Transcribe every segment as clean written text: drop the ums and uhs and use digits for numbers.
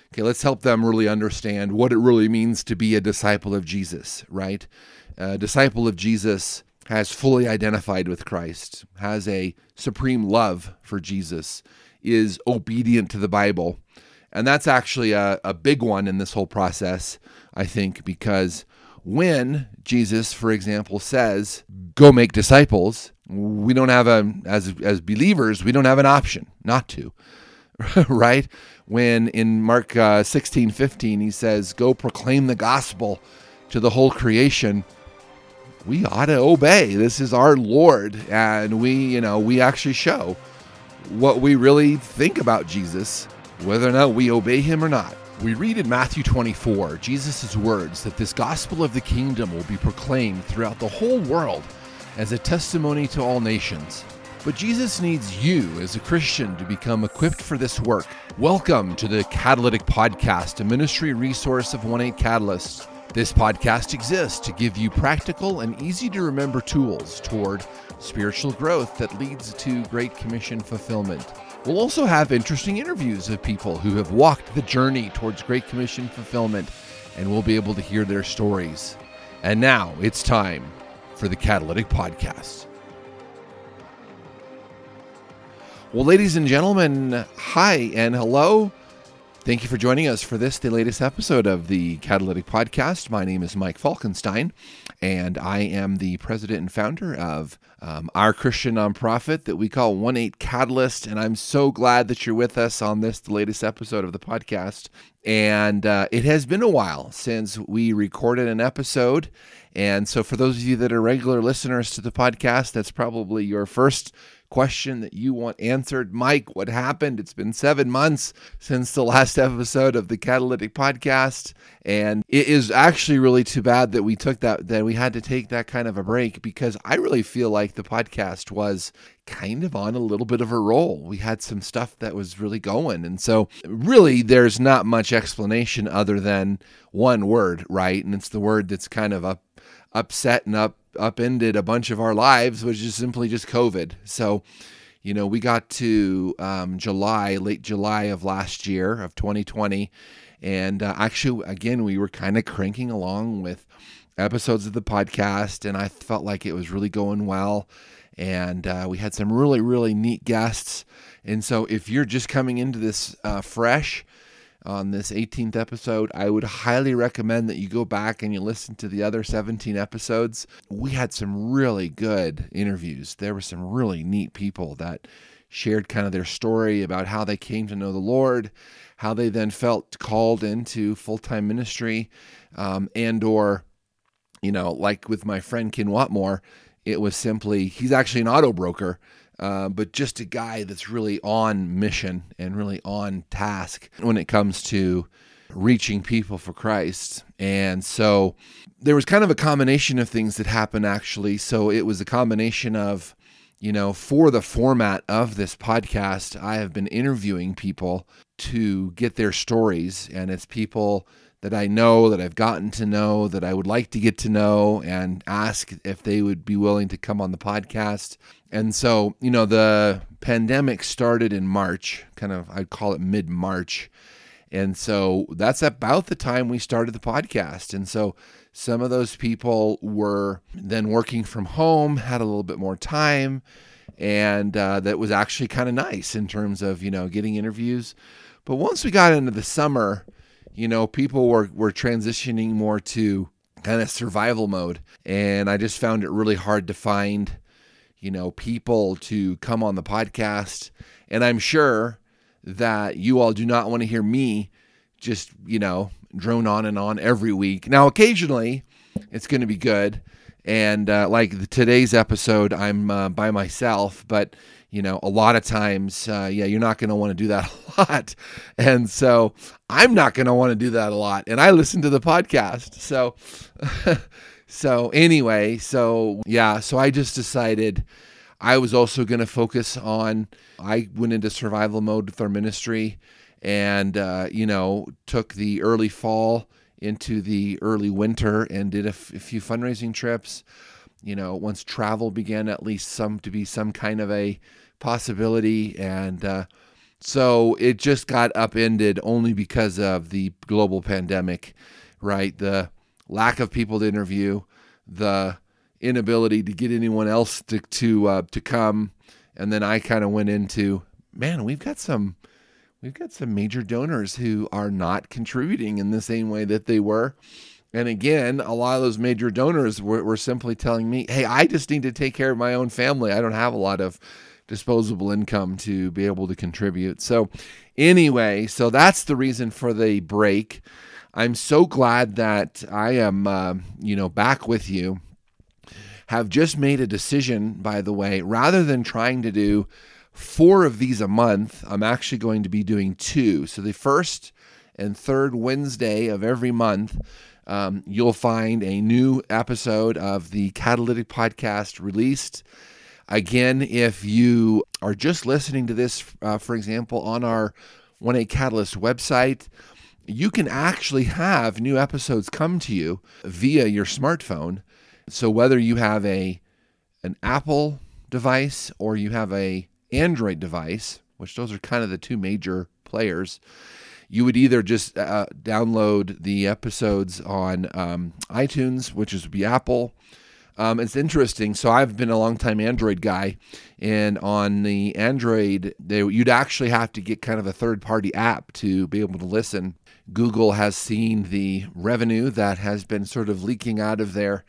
Okay, let's help them really understand what it really means to be a disciple of Jesus, right? A disciple of Jesus has fully identified with Christ, has a supreme love for Jesus, is obedient to the Bible. And that's actually a big one in this whole process, I think, because when Jesus, for example, says, go make disciples, we don't have as believers, we don't have an option not to, right? When in Mark 16:15, he says, go proclaim the gospel to the whole creation, we ought to obey. This is our Lord, and we actually show what we really think about Jesus, whether or not we obey him or not. We read in Matthew 24, Jesus' words that this gospel of the kingdom will be proclaimed throughout the whole world as a testimony to all nations. But Jesus needs you as a Christian to become equipped for this work. Welcome to the Catalytic Podcast, a ministry resource of 1-8 Catalyst. This podcast exists to give you practical and easy-to-remember tools toward spiritual growth that leads to Great Commission fulfillment. We'll also have interesting interviews of people who have walked the journey towards Great Commission fulfillment, and we'll be able to hear their stories. And now it's time for the Catalytic Podcast. Well, ladies and gentlemen, hi and hello. Thank you for joining us for the latest episode of the Catalytic Podcast. My name is Mike Falkenstein, and I am the president and founder of our Christian nonprofit that we call 1-8 Catalyst, and I'm so glad that you're with us on the latest episode of the podcast. And it has been a while since we recorded an episode, and so for those of you that are regular listeners to the podcast, that's probably your first question that you want answered. Mike, what happened? It's been 7 months since the last episode of the Catalytic Podcast, and it is actually really too bad that we had to take that kind of a break, because I really feel like the podcast was kind of on a little bit of a roll. We had some stuff that was really going, and so really there's not much explanation other than one word, right? And it's the word that's kind of upset and upended a bunch of our lives, which is simply just COVID. So, we got to late July of last year, of 2020, and actually, again, we were kind of cranking along with episodes of the podcast, and I felt like it was really going well, and we had some really, really neat guests. And so if you're just coming into this fresh, on this 18th episode, I would highly recommend that you go back and you listen to the other 17 episodes. We had some really good interviews. There were some really neat people that shared kind of their story about how they came to know the Lord, how they then felt called into full-time ministry, like with my friend Ken Watmore, it was simply, he's actually an auto broker, but just a guy that's really on mission and really on task when it comes to reaching people for Christ. And so there was kind of a combination of things that happened, actually. So it was a combination of, for the format of this podcast, I have been interviewing people to get their stories, and it's people that I know, that I've gotten to know, that I would like to get to know, and ask if they would be willing to come on the podcast. And so, the pandemic started in March, I'd call it mid-March. And so that's about the time we started the podcast. And so some of those people were then working from home, had a little bit more time, and that was actually kind of nice in terms of, getting interviews. But once we got into the summer, people were transitioning more to kind of survival mode. And I just found it really hard to find, people to come on the podcast. And I'm sure that you all do not want to hear me just, drone on and on every week. Now, occasionally it's going to be good. And like today's episode, I'm by myself, but a lot of times, you're not going to want to do that a lot. And so I'm not going to want to do that a lot. And I listen to the podcast. So anyway, so I just decided I was also going to focus on, I went into survival mode with our ministry and, took the early fall into the early winter and did a few fundraising trips. Once travel began at least to be some kind of a possibility. And So it just got upended only because of the global pandemic, right? The lack of people to interview, the inability to get anyone else to come, and then I kind of went into, man, we've got some major donors who are not contributing in the same way that they were. And again, a lot of those major donors were simply telling me, hey, I just need to take care of my own family. I don't have a lot of disposable income to be able to contribute. So anyway, so that's the reason for the break. I'm so glad that I am, back with you. Have just made a decision, by the way, rather than trying to do 4 of these a month, I'm actually going to be doing 2. So the first and third Wednesday of every month, you'll find a new episode of the Catalytic Podcast released. Again, if you are just listening to this, for example, on our 1A Catalyst website, you can actually have new episodes come to you via your smartphone. So whether you have an Apple device or you have an Android device, which those are kind of the 2 major players, you would either just download the episodes on iTunes, which would be Apple. It's interesting. So I've been a longtime Android guy, and on the Android, you'd actually have to get kind of a third-party app to be able to listen. Google has seen the revenue that has been sort of leaking out of their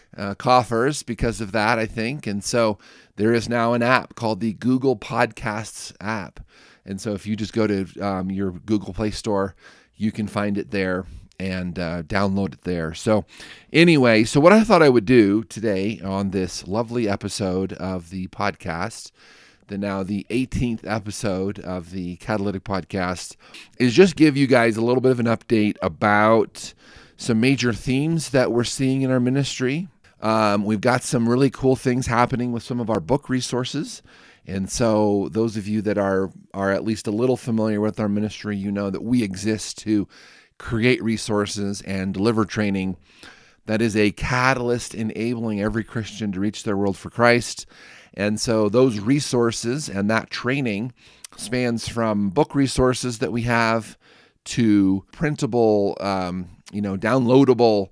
coffers because of that, I think. And so there is now an app called the Google Podcasts app. And so if you just go to your Google Play Store, you can find it there and download it there. So anyway, so what I thought I would do today on this lovely episode of the podcast, now the 18th episode of the Catalytic Podcast, is just give you guys a little bit of an update about some major themes that we're seeing in our ministry. We've got some really cool things happening with some of our book resources. And so those of you that are at least a little familiar with our ministry, you know that we exist to create resources and deliver training that is a catalyst enabling every Christian to reach their world for Christ. And so those resources and that training spans from book resources that we have to printable, downloadable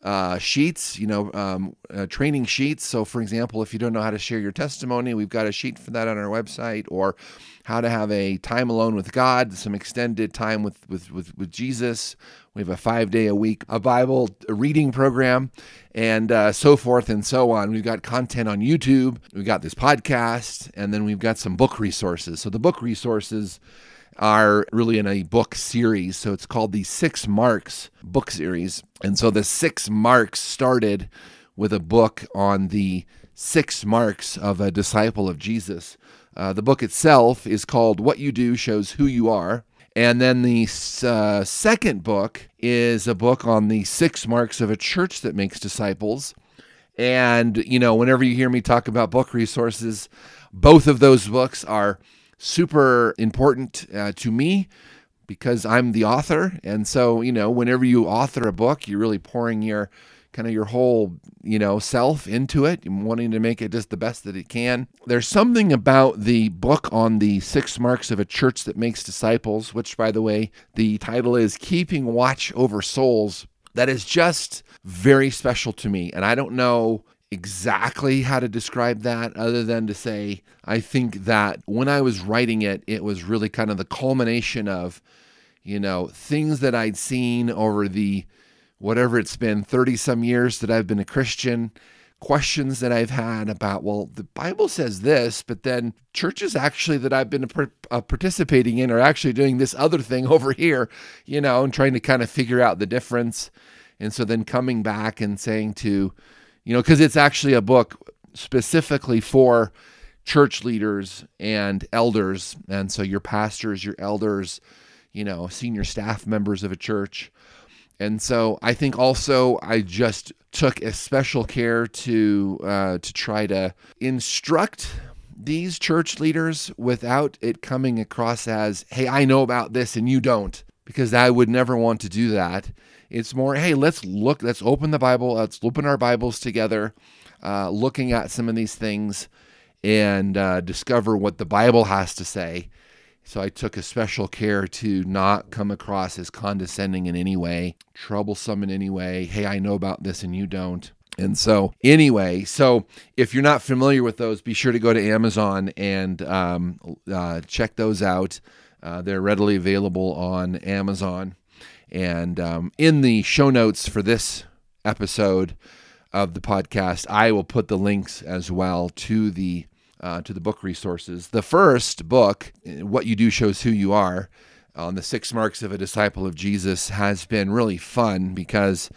sheets, training sheets. So for example, if you don't know how to share your testimony, we've got a sheet for that on our website, or how to have a time alone with God, some extended time with Jesus. We have a 5-day-a-week Bible reading program, and so forth and so on. We've got content on YouTube. We've got this podcast, and then we've got some book resources. So the book resources are really in a book series. So it's called the 6 Marks book series. And so the 6 Marks started with a book on the 6 marks of a disciple of Jesus. The book itself is called What You Do Shows Who You Are. And then the second book is a book on the 6 marks of a church that makes disciples. And, whenever you hear me talk about book resources, both of those books are super important to me because I'm the author. And so, whenever you author a book, you're really pouring your whole, self into it, wanting to make it just the best that it can. There's something about the book on the 6 marks of a church that makes disciples, which, by the way, the title is Keeping Watch Over Souls, that is just very special to me. And I don't know exactly how to describe that other than to say, I think that when I was writing it, it was really kind of the culmination of, things that I'd seen over the, whatever it's been, 30 some years that I've been a Christian, questions that I've had about, well, the Bible says this, but then churches actually that I've been participating in are actually doing this other thing over here, and trying to kind of figure out the difference. And so then coming back and saying to, because it's actually a book specifically for church leaders and elders. And so your pastors, your elders, senior staff members of a church. And so I think also I just took a special care to try to instruct these church leaders without it coming across as, hey, I know about this and you don't, because I would never want to do that. It's more, hey, let's open the Bible, let's open our Bibles together, looking at some of these things and discover what the Bible has to say. So I took a special care to not come across as condescending in any way, troublesome in any way. Hey, I know about this and you don't. And so anyway, so if you're not familiar with those, be sure to go to Amazon and check those out. They're readily available on Amazon. And in the show notes for this episode of the podcast, I will put the links as well to the book resources. The first book, What You Do Shows Who You Are, on the 6 Marks of a Disciple of Jesus, has been really fun because,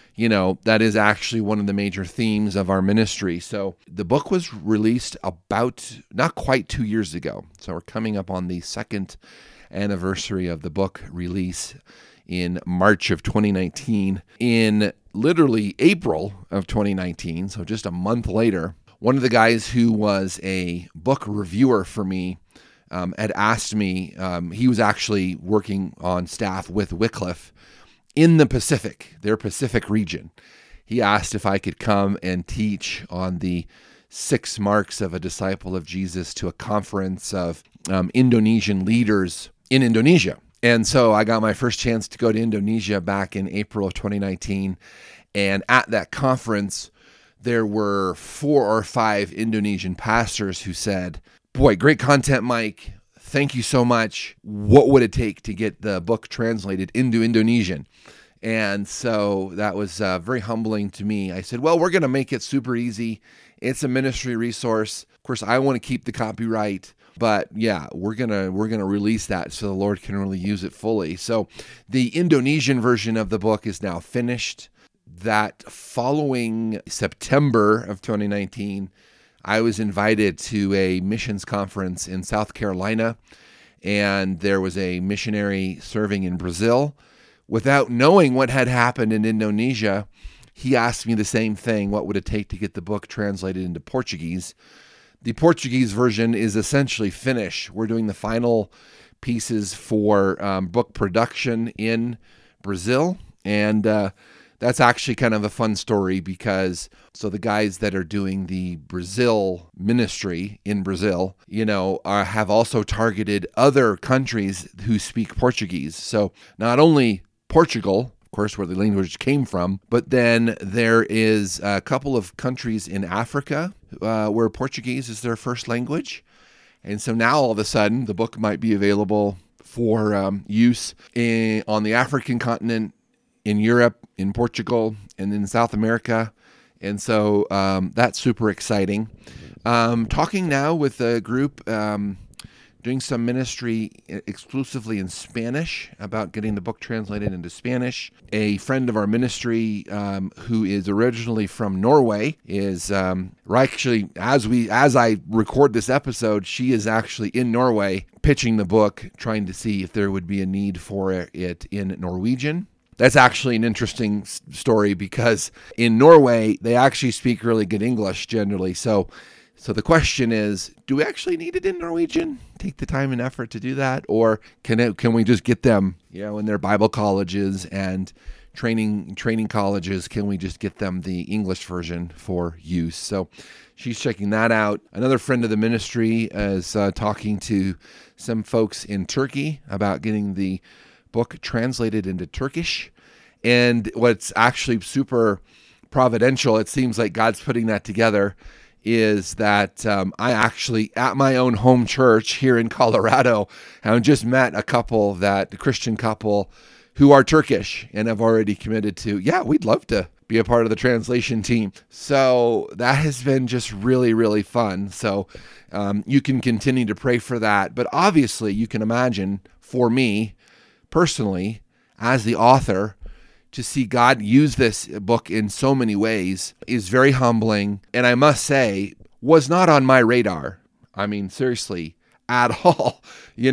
that is actually one of the major themes of our ministry. So the book was released about not quite 2 years ago. So we're coming up on the second anniversary of the book release in March of 2019. In literally April of 2019, so just a month later, one of the guys who was a book reviewer for me had asked me, he was actually working on staff with Wycliffe in the Pacific, their Pacific region. He asked if I could come and teach on the 6 Marks of a Disciple of Jesus to a conference of Indonesian leaders in Indonesia. And so I got my first chance to go to Indonesia back in April of 2019. And at that conference, there were 4 or 5 Indonesian pastors who said, "Boy, great content, Mike. Thank you so much. What would it take to get the book translated into Indonesian?" And so that was very humbling to me. I said, well, we're going to make it super easy. It's a ministry resource. Of course, I want to keep the copyright. But yeah, we're gonna release that so the Lord can really use it fully. So the Indonesian version of the book is now finished. That following September of 2019, I was invited to a missions conference in South Carolina, and there was a missionary serving in Brazil. Without knowing what had happened in Indonesia, he asked me the same thing: what would it take to get the book translated into Portuguese? The Portuguese version is essentially finished. We're doing the final pieces for book production in Brazil. And that's actually kind of a fun story because the guys that are doing the Brazil ministry in Brazil, have also targeted other countries who speak Portuguese. So not only Portugal, of course, where the language came from, but then there is a couple of countries in Africa where Portuguese is their first language. And so now all of a sudden the book might be available for use on the African continent, in Europe, in Portugal, and in South America. And so that's super exciting. Talking now with a group doing some ministry exclusively in Spanish about getting the book translated into Spanish. A friend of our ministry who is originally from Norway is actually, as I record this episode, she is actually in Norway pitching the book, trying to see if there would be a need for it in Norwegian. That's actually an interesting story because in Norway, they actually speak really good English generally. So the question is, do we actually need it in Norwegian? Take the time and effort to do that? Or can we just get them, in their Bible colleges and training colleges, can we just get them the English version for use? So she's checking that out. Another friend of the ministry is talking to some folks in Turkey about getting the book translated into Turkish. And what's actually super providential, it seems like God's putting that together, is that I actually, at my own home church here in Colorado, have just met a Christian couple who are Turkish and have already committed to, we'd love to be a part of the translation team. So that has been just really, really fun. So you can continue to pray for that. But obviously, you can imagine, for me personally, as the author, to see God use this book in so many ways is very humbling. And I must say, was not on my radar. I mean, seriously, at all,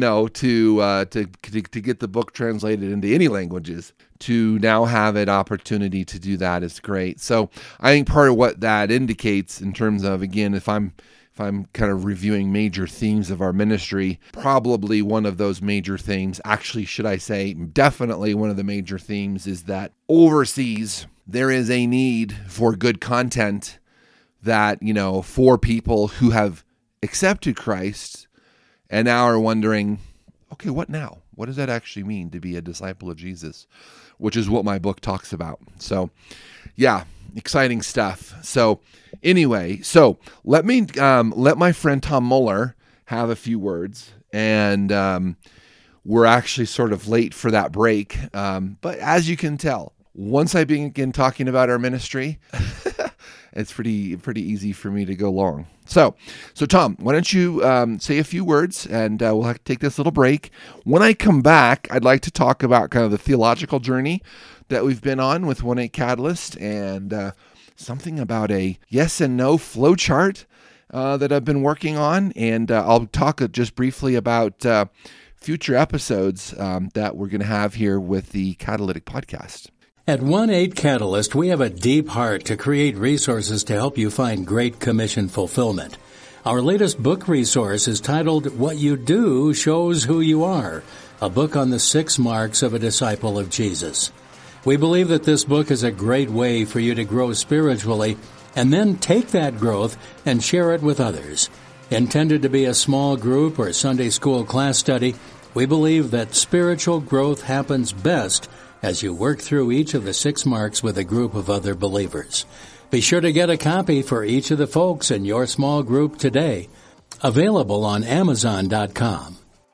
to get the book translated into any languages. To now have an opportunity to do that is great. So I think part of what that indicates in terms of, again, if I'm kind of reviewing major themes of our ministry, probably one of those major themes, actually, should I say, definitely one of the major themes is that overseas, there is a need for good content that, for people who have accepted Christ and now are wondering, okay, what now? What does that actually mean to be a disciple of Jesus? Which is what my book talks about. So, yeah, exciting stuff. So, anyway, let me let my friend Tom Muller have a few words, and we're actually sort of late for that break. But as you can tell, once I begin talking about our ministry, it's pretty easy for me to go long. So Tom, why don't you say a few words, and we'll have to take this little break. When I come back, I'd like to talk about kind of the theological journey that we've been on with 1-8 Catalyst, and something about a yes and no flow chart that I've been working on, and I'll talk just briefly about future episodes that we're going to have here with the Catalytic Podcast. At 1-8 Catalyst, we have a deep heart to create resources to help you find Great Commission fulfillment. Our latest book resource is titled What You Do Shows Who You Are, a book on the 6 marks of a disciple of Jesus. We believe that this book is a great way for you to grow spiritually and then take that growth and share it with others. Intended to be a small group or Sunday school class study, we believe that spiritual growth happens best as you work through each of the 6 marks with a group of other believers. Be sure to get a copy for each of the folks in your small group today. Available on Amazon.com.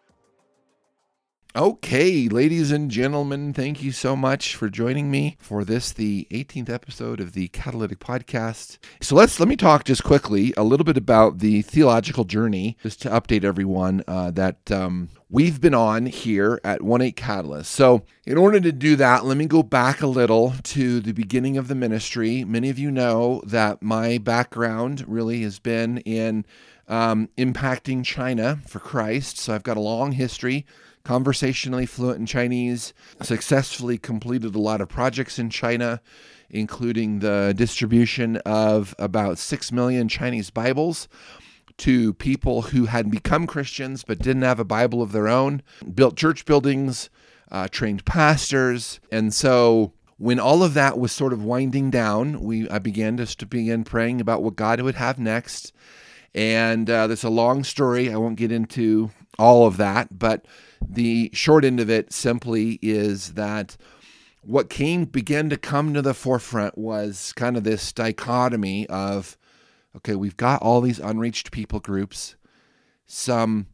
Okay, ladies and gentlemen, thank you so much for joining me for this, the 18th episode of the Catalytic Podcast. So let me talk just quickly a little bit about the theological journey, just to update everyone that we've been on here at 1-8 Catalyst. So in order to do that, let me go back a little to the beginning of the ministry. Many of you know that my background really has been in impacting China for Christ. So I've got a long history, conversationally fluent in Chinese, successfully completed a lot of projects in China, including the distribution of about 6 million Chinese Bibles to people who had become Christians but didn't have a Bible of their own, built church buildings, trained pastors. And so when all of that was sort of winding down, I began praying about what God would have next. And there's a long story. I won't get into all of that, but the short end of it simply is that what began to come to the forefront was kind of this dichotomy of, okay, we've got all these unreached people groups, some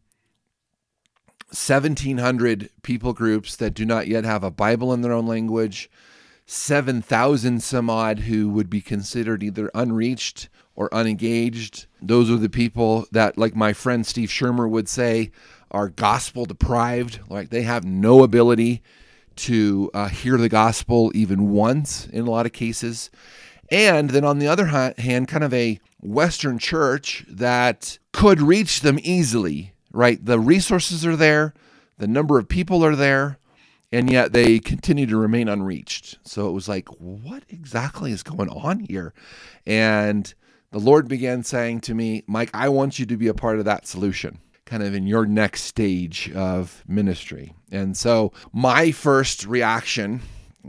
1,700 people groups that do not yet have a Bible in their own language, 7,000 some odd who would be considered either unreached or unengaged. Those are the people that, like my friend Steve Shermer would say, are gospel deprived. Like they have no ability to hear the gospel even once in a lot of cases. And then on the other hand, kind of a Western church that could reach them easily, right? The resources are there, the number of people are there, and yet they continue to remain unreached. So it was like, what exactly is going on here? And the Lord began saying to me, Mike, I want you to be a part of that solution, kind of in your next stage of ministry. And so my first reaction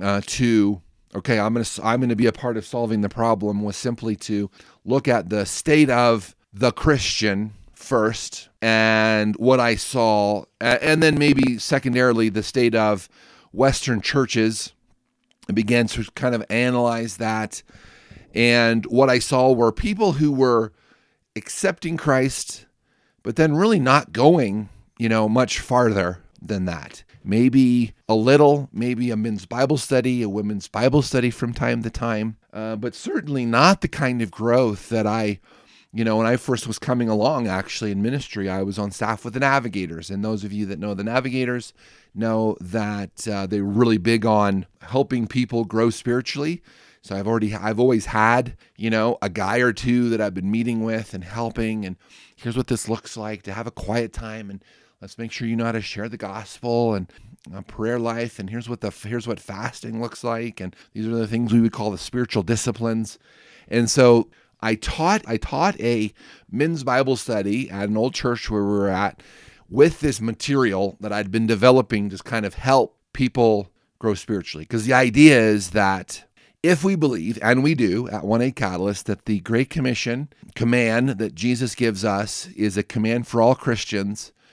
to, okay, I'm going to be a part of solving the problem was simply to look at the state of the Christian first and what I saw, and then maybe secondarily the state of Western churches. I began to kind of analyze that. And what I saw were people who were accepting Christ, but then really not going, much farther than that. Maybe a little, maybe a men's Bible study, a women's Bible study from time to time, but certainly not the kind of growth that when I first was coming along, actually, in ministry, I was on staff with the Navigators. And those of you that know the Navigators know that they're really big on helping people grow spiritually. So I've always had, a guy or two that I've been meeting with and helping. And here's what this looks like to have a quiet time. And let's make sure you know how to share the gospel and prayer life. And here's what fasting looks like. And these are the things we would call the spiritual disciplines. And so I taught a men's Bible study at an old church where we were at with this material that I'd been developing to kind of help people grow spiritually. Because the idea is that if we believe, and we do at 1-8 Catalyst, that the Great Commission command that Jesus gives us is a command for all Christians,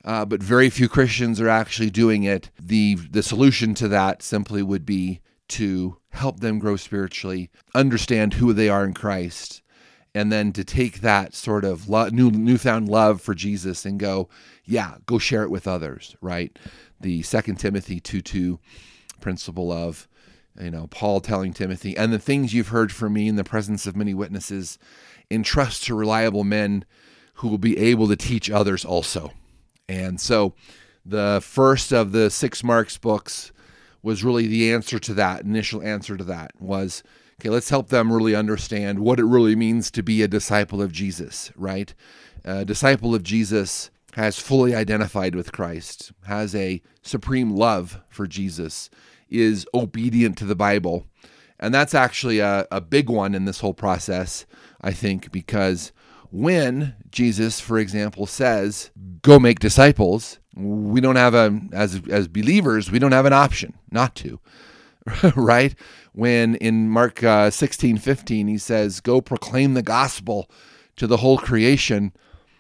but very few Christians are actually doing it. The solution to that simply would be to help them grow spiritually, understand who they are in Christ, and then to take that sort of newfound love for Jesus and go share it with others, right? The 2 Timothy 2:2 principle of, Paul telling Timothy, and the things you've heard from me in the presence of many witnesses, entrust to reliable men who will be able to teach others also. And so the first of the 6 Marks books was really the answer to that, initial answer to that was, okay, let's help them really understand what it really means to be a disciple of Jesus, right? A disciple of Jesus has fully identified with Christ, has a supreme love for Jesus, is obedient to the Bible. And that's actually a big one in this whole process, I think, because when Jesus, for example, says, go make disciples, we don't have as believers, we don't have an option not to, right? When in Mark 16:15, he says, go proclaim the gospel to the whole creation,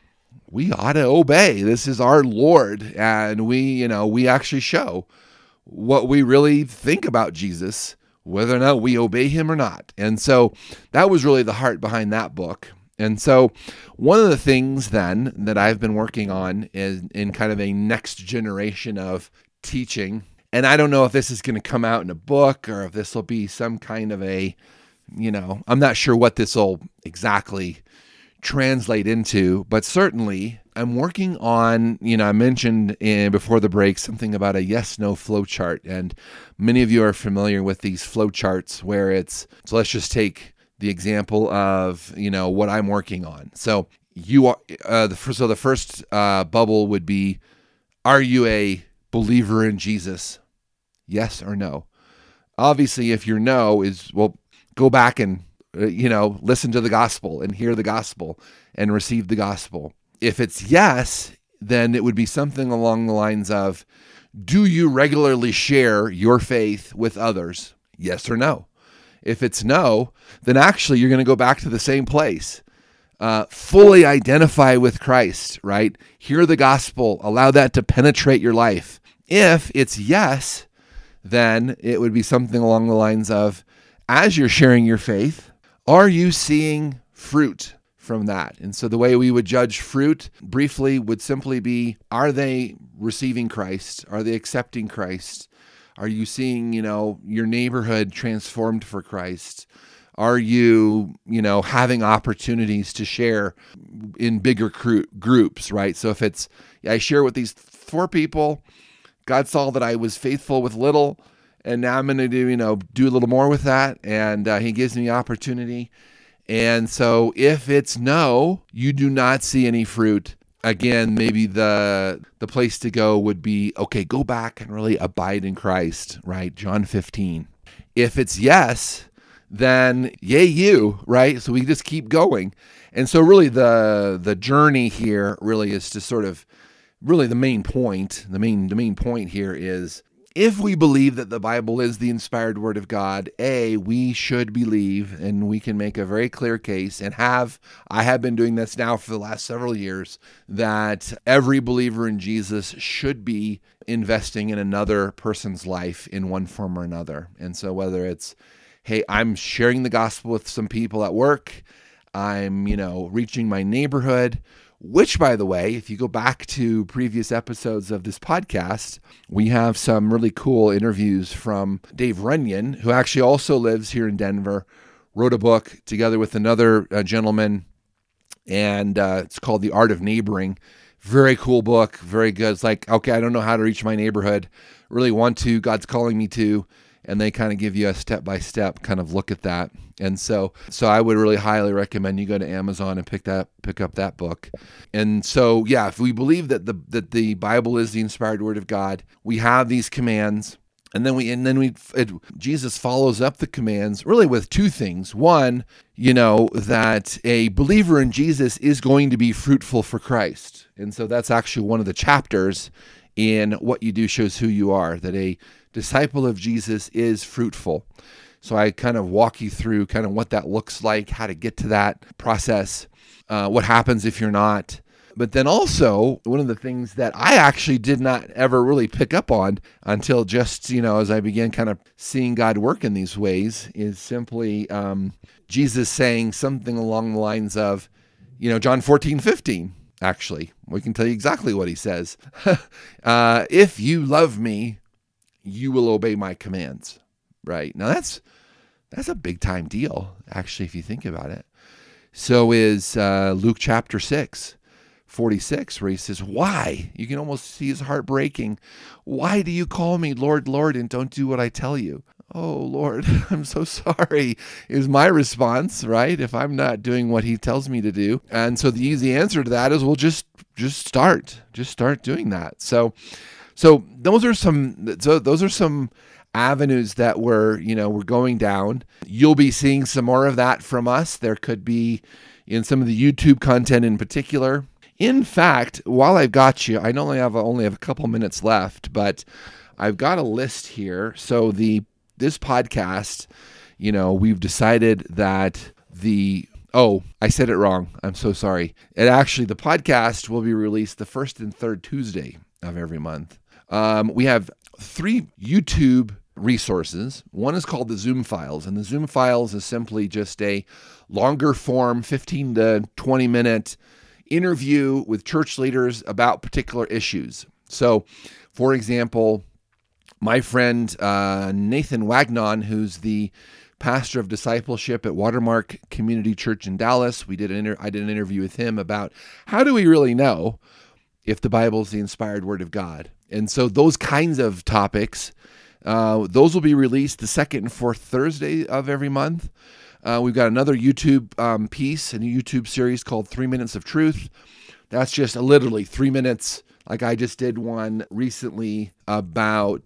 we ought to obey. This is our Lord. And we actually show what we really think about Jesus, whether or not we obey him or not. And so that was really the heart behind that book. And so one of the things then that I've been working on is in kind of a next generation of teaching. And I don't know if this is going to come out in a book or if this will be some kind of I'm not sure what this will exactly translate into, but certainly I'm working on, I mentioned before the break something about a yes-no flow chart. And many of you are familiar with these flow charts where so let's just take the example of, what I'm working on. So you are, the first bubble would be, are you a believer in Jesus? Yes or no? Obviously, if your no is, go back and, listen to the gospel and hear the gospel and receive the gospel. If it's yes, then it would be something along the lines of, do you regularly share your faith with others? Yes or no? If it's no, then actually you're going to go back to the same place. Fully identify with Christ, right? Hear the gospel, allow that to penetrate your life. If it's yes, then it would be something along the lines of, as you're sharing your faith, are you seeing fruit from that? And so the way we would judge fruit briefly would simply be, are they receiving Christ? Are they accepting Christ? Are you seeing, your neighborhood transformed for Christ? Are you, having opportunities to share in bigger groups, right? So if it's, I share with these 4 people, God saw that I was faithful with little, and now I'm going to do a little more with that, and he gives me opportunity. And so if it's no, you do not see any fruit, again, maybe the place to go would be, okay, go back and really abide in Christ, right? John 15. If it's yes, then yay you, right? So we just keep going. And so really the journey here really is to sort of, really the main point here is, if we believe that the Bible is the inspired word of God, we should believe, and we can make a very clear case, and I have been doing this now for the last several years, that every believer in Jesus should be investing in another person's life in one form or another. And so whether it's, hey, I'm sharing the gospel with some people at work, I'm, reaching my neighborhood, which, by the way, if you go back to previous episodes of this podcast, we have some really cool interviews from Dave Runyon, who actually also lives here in Denver, wrote a book together with another gentleman, and it's called The Art of Neighboring. Very cool book, very good. It's like, okay, I don't know how to reach my neighborhood, really want to, God's calling me to, and they kind of give you a step-by-step kind of look at that. And so I would really highly recommend you go to Amazon and pick up that book. And so, yeah, if we believe that the Bible is the inspired word of God, we have these commands, and then Jesus follows up the commands really with 2 things. One, that a believer in Jesus is going to be fruitful for Christ. And so that's actually one of the chapters in What You Do Shows Who You Are, that a disciple of Jesus is fruitful. So I kind of walk you through kind of what that looks like, how to get to that process, what happens if you're not. But then also, one of the things that I actually did not ever really pick up on until just, as I began kind of seeing God work in these ways is simply Jesus saying something along the lines of, John 14:15. Actually, we can tell you exactly what he says. If you love me, you will obey my commands. Right? Now that's a big time deal, actually, if you think about it. So is Luke chapter 6:46, where he says, why? You can almost see his heart breaking. Why do you call me Lord, Lord, and don't do what I tell you? Oh, Lord, I'm so sorry, is my response, right? If I'm not doing what he tells me to do. And so the easy answer to that is, well, just start doing that. So those are some avenues that we're going down. You'll be seeing some more of that from us. There could be in some of the YouTube content in particular. In fact, while I've got you, I only have a couple minutes left, but I've got a list here. So this podcast, we've decided that I said it wrong. I'm so sorry. The podcast will be released the first and third Tuesday of every month. We have 3 YouTube resources. One is called the Zoom Files, and the Zoom Files is simply just a longer form, 15 to 20 minute interview with church leaders about particular issues. So, for example, my friend Nathan Wagnon, who's the pastor of discipleship at Watermark Community Church in Dallas, I did an interview with him about how do we really know if the Bible is the inspired word of God. And so those kinds of topics, those will be released the second and fourth Thursday of every month. We've got another YouTube piece, a YouTube series called 3 Minutes of Truth. That's just literally 3 minutes. Like I just did one recently about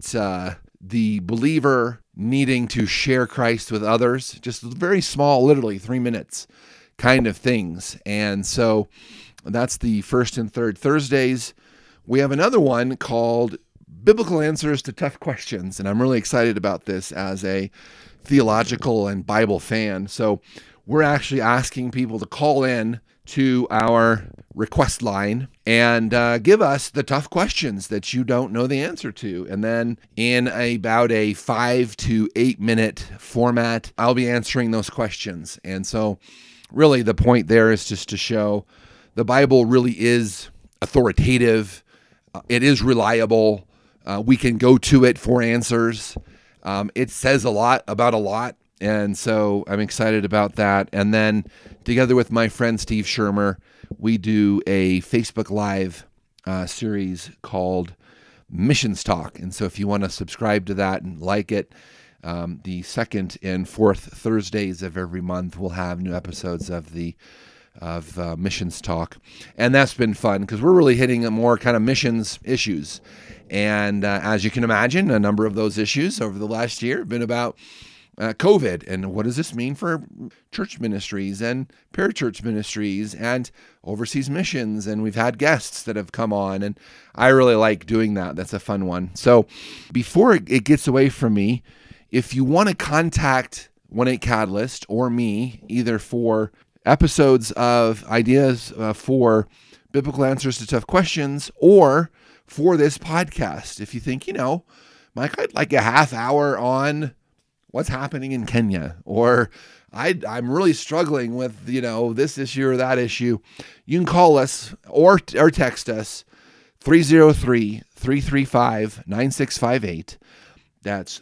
the believer needing to share Christ with others. Just very small, literally 3 minutes kind of things. And so that's the first and third Thursdays. We have another one called Biblical Answers to Tough Questions. And I'm really excited about this as a theological and Bible fan. So we're actually asking people to call in to our request line and give us the tough questions that you don't know the answer to. And then in about a 5 to 8 minute format, I'll be answering those questions. And so really the point there is just to show the Bible really is authoritative. It is reliable. We can go to it for answers. It says a lot about a lot. And so I'm excited about that. And then together with my friend Steve Shermer, we do a Facebook Live series called Missions Talk. And so if you want to subscribe to that and like it, the second and fourth Thursdays of every month, we'll have new episodes of Missions Talk. And that's been fun because we're really hitting more kind of missions issues. And as you can imagine, a number of those issues over the last year have been about COVID and what does this mean for church ministries and parachurch ministries and overseas missions. And we've had guests that have come on, and I really like doing that. That's a fun one. So before it gets away from me, if you want to contact 1-8 Catalyst or me, either for episodes of ideas for biblical answers to tough questions or for this podcast, if you think, Mike, I'd like a half hour on what's happening in Kenya, or I'm really struggling with, this issue or that issue, you can call us or text us 303-335-9658. That's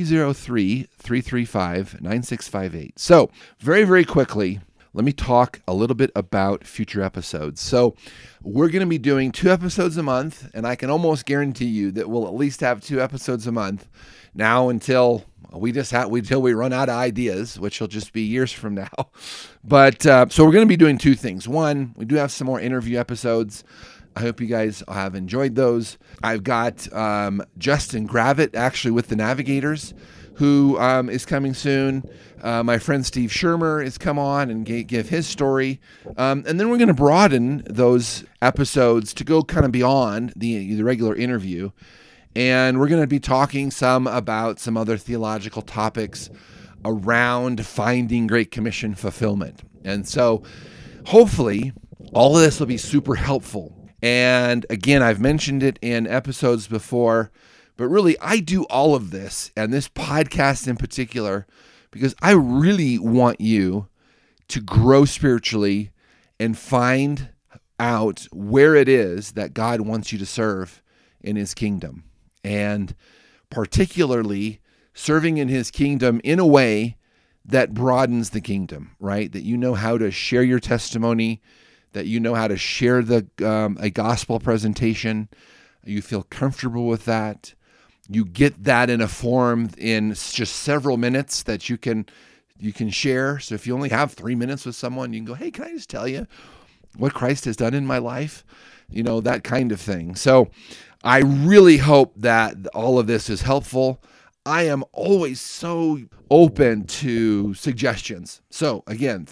303-335-9658. So very, very quickly, let me talk a little bit about future episodes. So we're going to be doing 2 episodes a month, and I can almost guarantee you that we'll at least have 2 episodes a month now until we run out of ideas, which will just be years from now. But so we're going to be doing 2 things. One, we do have some more interview episodes. I hope you guys have enjoyed those. I've got Justin Gravitt, actually with the Navigators, who is coming soon. My friend Steve Shermer has come on and give his story. And then we're going to broaden those episodes to go kind of beyond the regular interview. And we're going to be talking some about some other theological topics around finding Great Commission fulfillment. And so hopefully All of this will be super helpful. And again, I've mentioned it in episodes before, but really I do all of this, and this podcast in particular, because I really want you to grow spiritually and find out where it is that God wants you to serve in his kingdom. And particularly serving in his kingdom in a way that broadens the kingdom, right? That you know how to share your testimony, that you know how to share a gospel presentation. You feel comfortable with that. You get that in a form in just several minutes that you can share. So if you only have 3 minutes with someone, you can go, hey, can I just tell you what Christ has done in my life? You know, that kind of thing. So I really hope that all of this is helpful. I am always so open to suggestions. So again,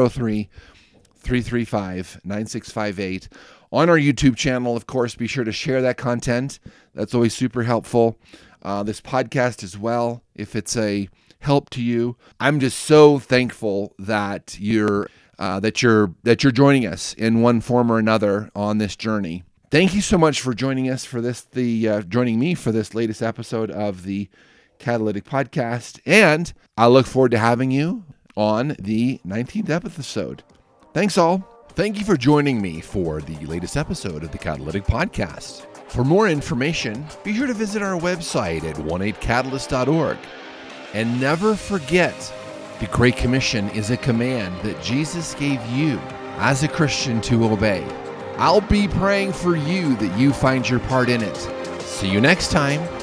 303-335-9658. On our YouTube channel, of course, be sure to share that content. That's always super helpful. This podcast as well, if it's a help to you. I'm just so thankful that you're joining us in one form or another on this journey. Thank you so much for joining us for this, joining me for this latest episode of the Catalytic Podcast, and I look forward to having you on the 19th episode. Thanks all. Thank you for joining me for the latest episode of the Catalytic Podcast. For more information, be sure to visit our website at 18catalyst.org. And never forget, the Great Commission is a command that Jesus gave you as a Christian to obey. I'll be praying for you that you find your part in it. See you next time.